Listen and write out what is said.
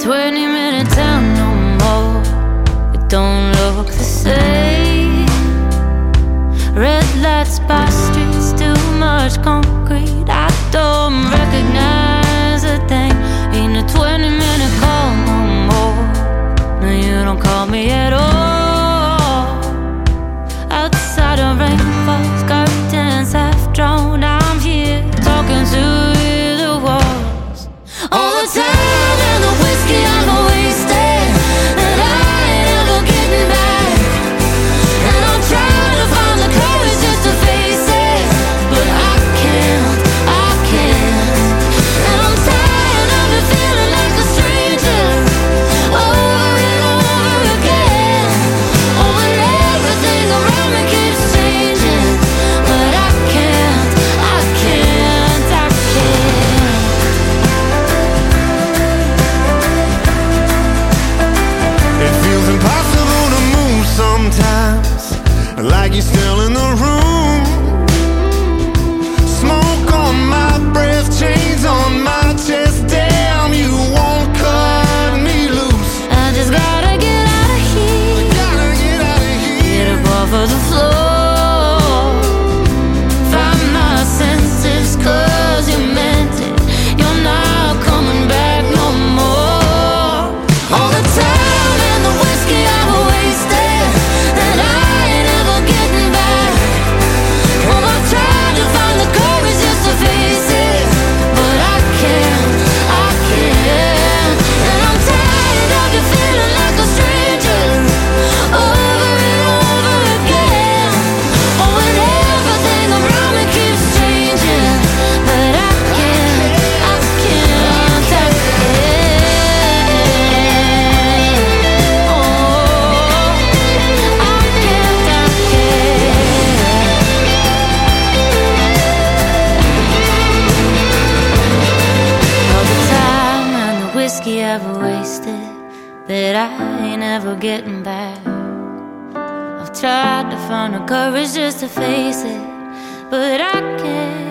20-minute town no more. It don't look the same. Red lights by streets, too much concrete. I don't recognize a thing. Ain't a 20-minute call no more. No, you don't call me at all. Outside the rain falls, curtains half drawn. I'm here talking to the walls. All the time and the whiskey I've wasted that I ain't ever getting back. And I'm trying to find the courage just to face it, but I can't. And I'm tired of it feeling like a stranger over and over again. Oh, and everything around me keeps changing, but I can't. It feels impossible to move sometimes, like you're still in the room. Smoke on my breath, chains on my chest. Damn, you won't cut me loose. I just gotta get out of here. Get up off of the floor. Find my senses, 'cause you meant it. You're not coming back no more. All the time and the whiskey I've wasted that I ain't ever getting back. Well, I've tried to find the courage just to face it, but I can't. And I'm tired of you feeling like a stranger over and over again. Oh, and everything around me keeps changing, but I can't. Oh, I can't. All the time and the whiskey I've wasted that I ain't ever getting back. I've tried to find the courage just to face it, but I can't.